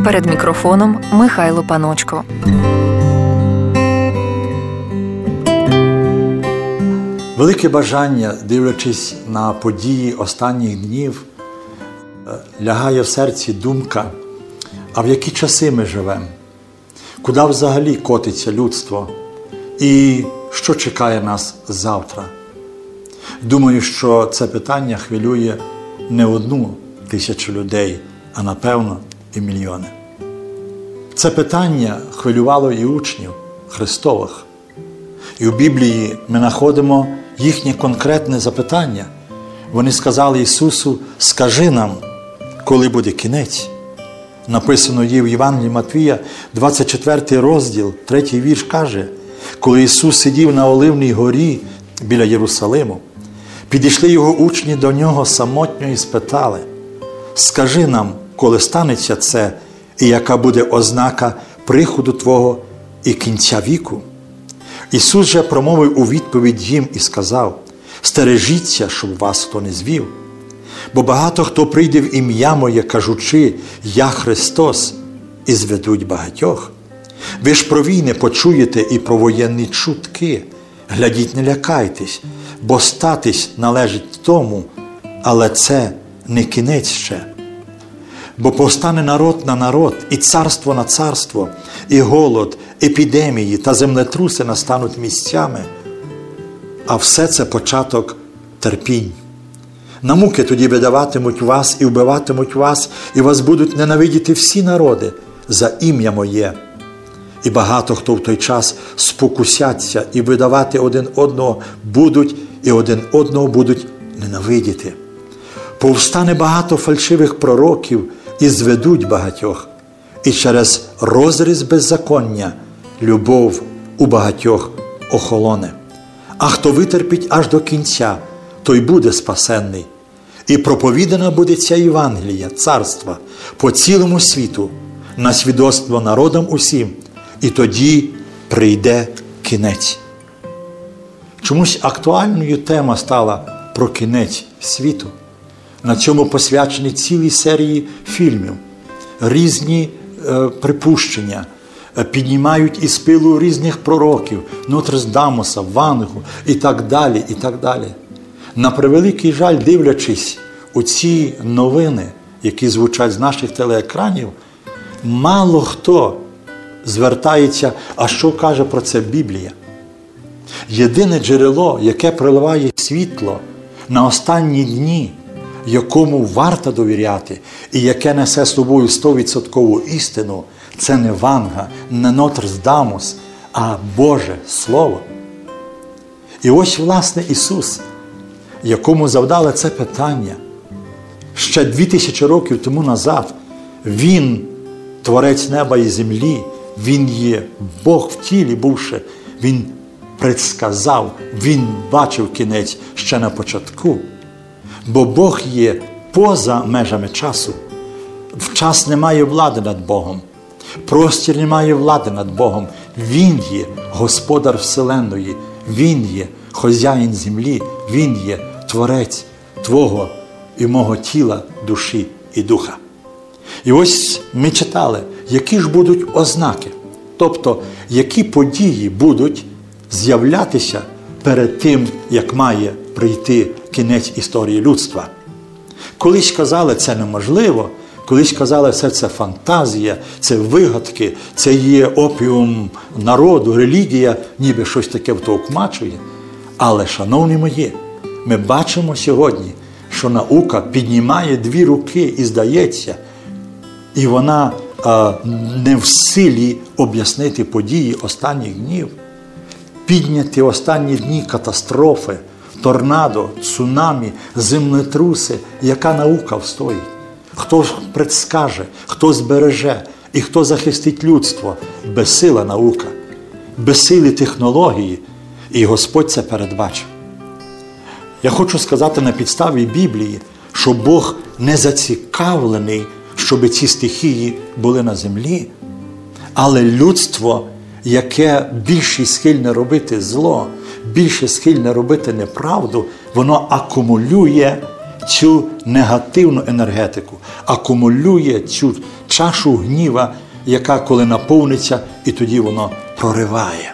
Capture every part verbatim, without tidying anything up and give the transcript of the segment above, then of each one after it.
Перед мікрофоном Михайло Паночко. Велике бажання, дивлячись на події останніх днів, лягає в серці думка, а в які часи ми живемо? Куди взагалі котиться людство? І що чекає нас завтра? Думаю, що це питання хвилює не одну тисячу людей, а напевно і мільйони. Це питання хвилювало і учнів Христових. І у Біблії ми знаходимо їхнє конкретне запитання. Вони сказали Ісусу: «Скажи нам, коли буде кінець». Написано є в Євангелії Матвія, двадцять четвертий розділ, третій вірш каже: «Коли Ісус сидів на Оливній горі біля Єрусалиму, підійшли його учні до нього самотньо і спитали: «Скажи нам, коли станеться це, і яка буде ознака приходу Твого і кінця віку?» Ісус же промовив у відповідь їм і сказав: «Стережіться, щоб вас хто не звів. Бо багато хто прийде в ім'я Моє, кажучи: Я Христос, і зведуть багатьох. Ви ж про війни почуєте і про воєнні чутки. Глядіть, не лякайтесь, бо статись належить тому, але це не кінець ще. Бо повстане народ на народ, і царство на царство, і голод, епідемії та землетруси настануть місцями, а все це початок терпінь. На муки тоді видаватимуть вас і вбиватимуть вас, і вас будуть ненавидіти всі народи за ім'я Моє. І багато хто в той час спокусяться і видавати один одного будуть, і один одного будуть ненавидіти. Повстане багато фальшивих пророків і зведуть багатьох, і через розріз беззаконня любов у багатьох охолоне. А хто витерпить аж до кінця, той буде спасенний. І проповідана буде ця Євангелія, царства, по цілому світу, на свідоцтво народам усім, і тоді прийде кінець». Чомусь актуальною тема стала про кінець світу. На цьому посвячені цілі серії фільмів. Різні е, припущення е, піднімають із пилу різних пророків, Нострадамуса, Вангу і так далі, і так далі. На превеликий жаль, дивлячись у ці новини, які звучать з наших телеекранів, мало хто звертається, а що каже про це Біблія. Єдине джерело, яке проливає світло на останні дні, якому варто довіряти і яке несе з собою стовідсоткову істину, це не Ванга, не Нострадамус, а Боже Слово. І ось, власне, Ісус, якому завдали це питання ще дві тисячі років тому назад. Він – Творець неба і землі, Він є Бог в тілі бувши, Він предсказав, Він бачив кінець ще на початку. Бо Бог є поза межами часу. В час не має влади над Богом. Простір не має влади над Богом. Він є Господар Вселенної. Він є хазяїн землі. Він є Творець Твого і мого тіла, душі і духа. І ось ми читали, які ж будуть ознаки. Тобто, які події будуть з'являтися перед тим, як має прийти кінець історії людства. Колись казали, це неможливо, колись казали, все це фантазія, це вигадки, це є опіум народу, релігія, ніби щось таке втовкмачує. Але, шановні мої, ми бачимо сьогодні, що наука піднімає дві руки і здається, і вона а, не в силі об'яснити події останніх днів. Підняті останні дні катастрофи, торнадо, цунамі, землетруси, яка наука встоїть? Хто предскаже, хто збереже і хто захистить людство? Безсила наука, безсилі технології, і Господь це передбачив. Я хочу сказати на підставі Біблії, що Бог не зацікавлений, щоб ці стихії були на землі, але людство, яке більше схильне робити зло, більше схильне робити неправду, воно акумулює цю негативну енергетику, акумулює цю чашу гніва, яка коли наповниться, і тоді воно прориває.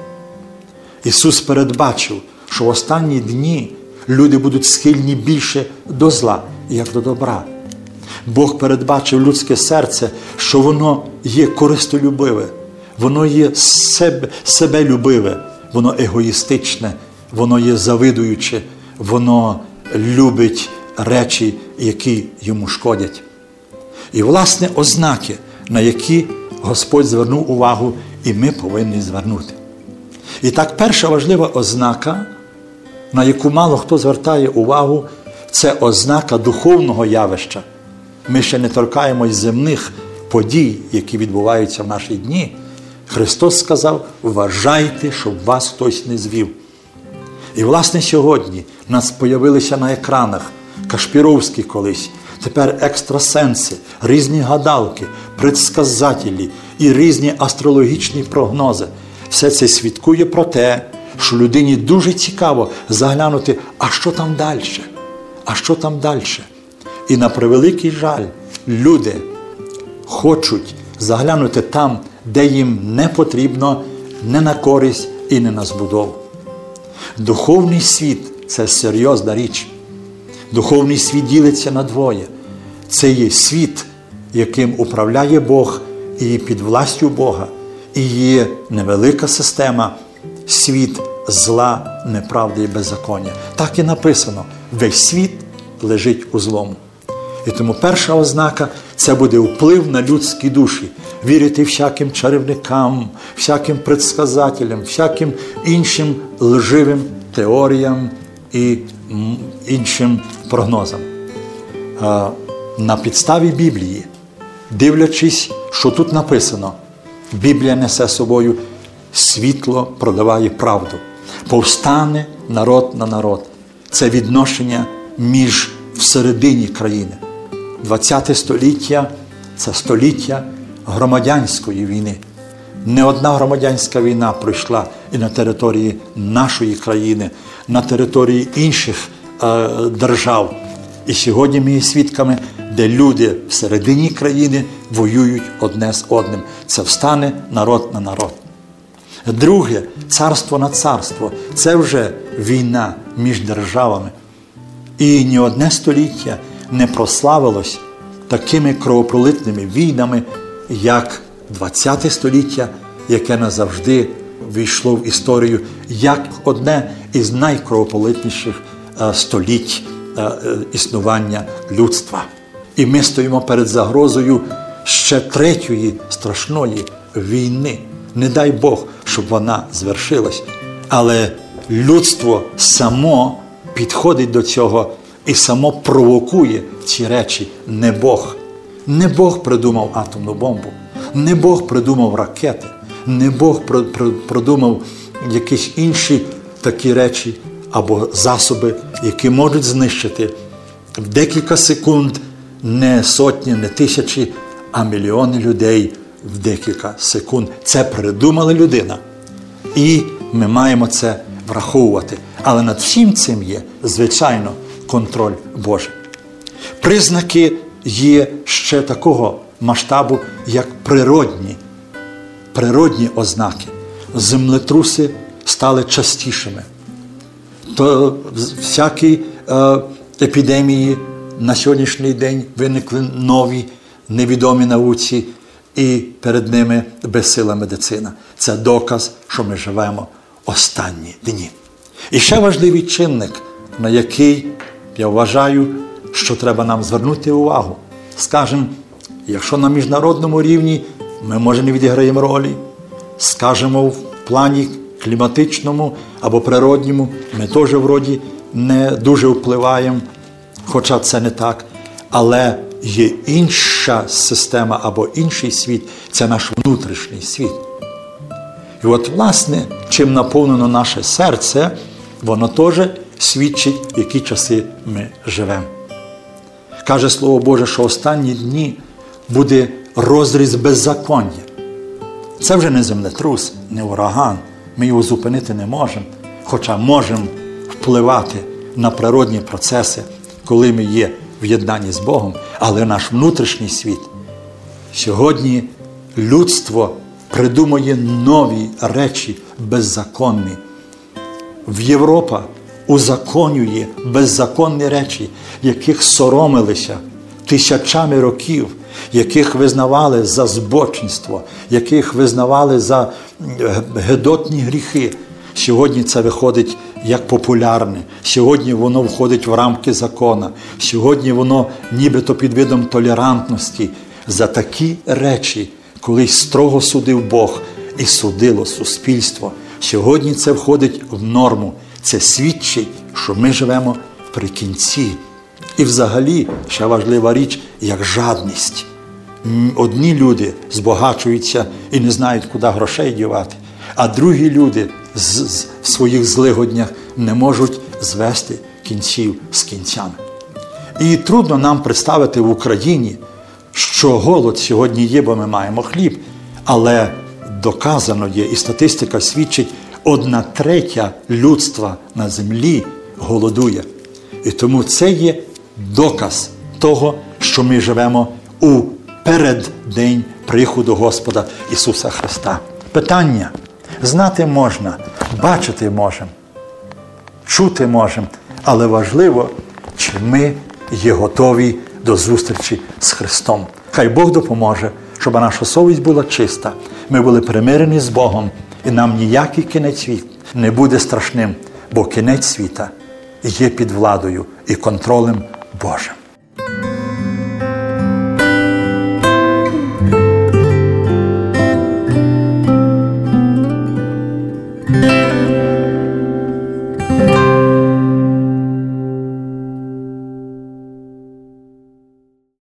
Ісус передбачив, що в останні дні люди будуть схильні більше до зла, як до добра. Бог передбачив людське серце, що воно є користолюбиве, воно є себе, себелюбиве, воно егоїстичне, воно є завидуюче, воно любить речі, які йому шкодять. І, власне, ознаки, на які Господь звернув увагу, і ми повинні звернути. І так, перша важлива ознака, на яку мало хто звертає увагу, це ознака духовного явища. Ми ще не торкаємось земних подій, які відбуваються в наші дні. Христос сказав: вважайте, щоб вас хтось не звів. І, власне, сьогодні в нас з'явилися на екранах Кашпіровські колись, тепер екстрасенси, різні гадалки, предсказателі і різні астрологічні прогнози. Все це свідкує про те, що людині дуже цікаво заглянути, а що там далі? А що там далі? І на превеликий жаль, люди хочуть заглянути там, де їм не потрібно, не на користь і не на збудову. Духовний світ – це серйозна річ. Духовний світ ділиться на двоє. Це є світ, яким управляє Бог і під властю Бога. І є невелика система – світ зла, неправди і беззаконня. Так і написано – весь світ лежить у злому. І тому перша ознака – це буде вплив на людські душі. Вірити всяким чарівникам, всяким предсказателям, всяким іншим лживим теоріям і іншим прогнозам. На підставі Біблії, дивлячись, що тут написано, Біблія несе собою світло, продаває правду. Повстане народ на народ. Це відношення між всередині країни. двадцяте століття – це століття громадянської війни. Не одна громадянська війна пройшла і на території нашої країни, на території інших е, держав. І сьогодні ми є свідками, де люди всередині країни воюють одне з одним. Це встане народ на народ. Друге, царство на царство. Це вже війна між державами. І ні одне століття не прославилось такими кровопролитними війнами, як двадцяте століття, яке назавжди війшло в історію як одне із найкровопролитніших століть існування людства. І ми стоїмо перед загрозою ще третьої страшної війни. Не дай Бог, щоб вона звершилась. Але людство само підходить до цього і само провокує ці речі. Не Бог. Не Бог придумав атомну бомбу. Не Бог придумав ракети. Не Бог придумав якісь інші такі речі або засоби, які можуть знищити в декілька секунд не сотні, не тисячі, а мільйони людей в декілька секунд. Це придумала людина. І ми маємо це враховувати. Але над всім цим є, звичайно, контроль Божий. Признаки є ще такого масштабу, як природні, природні ознаки. Землетруси стали частішими. То всякі е, епідемії на сьогоднішній день виникли нові, невідомі науці, і перед ними безсила медицина. Це доказ, що ми живемо останні дні. І ще важливий чинник, на який, я вважаю, що треба нам звернути увагу. Скажемо, якщо на міжнародному рівні ми, може, не відіграємо ролі, скажемо, в плані кліматичному або природньому ми теж, вроді, не дуже впливаємо, хоча це не так. Але є інша система або інший світ – це наш внутрішній світ. І от, власне, чим наповнено наше серце, воно теж свідчить, в які часи ми живемо. Каже Слово Боже, що останні дні буде розріз беззаконня. Це вже не землетрус, не ураган. Ми його зупинити не можемо, хоча можемо впливати на природні процеси, коли ми є в єднанні з Богом, але наш внутрішній світ. Сьогодні людство придумує нові речі беззаконні. В Європа узаконює беззаконні речі, яких соромилися тисячами років, яких визнавали за збочинство, яких визнавали за гидотні гріхи. Сьогодні це виходить як популярне. Сьогодні воно входить в рамки закона. Сьогодні воно нібито під видом толерантності. За такі речі колись строго судив Бог і судило суспільство. Сьогодні це входить в норму. Це свідчить, що ми живемо при кінці. І взагалі, ще важлива річ, як жадність. Одні люди збагачуються і не знають, куди грошей дівати, а другі люди в своїх злигоднях не можуть звести кінців з кінцями. І трудно нам представити в Україні, що голод сьогодні є, бо ми маємо хліб, але доказано є, і статистика свідчить, одна третя людства на землі голодує. І тому це є доказ того, що ми живемо у переддень приходу Господа Ісуса Христа. Питання. Знати можна, бачити можемо, чути можемо, але важливо, чи ми є готові до зустрічі з Христом. Хай Бог допоможе, щоб наша совість була чиста, ми були примирені з Богом, і нам ніякий кінець світу не буде страшним, бо кінець світа є під владою і контролем Божим.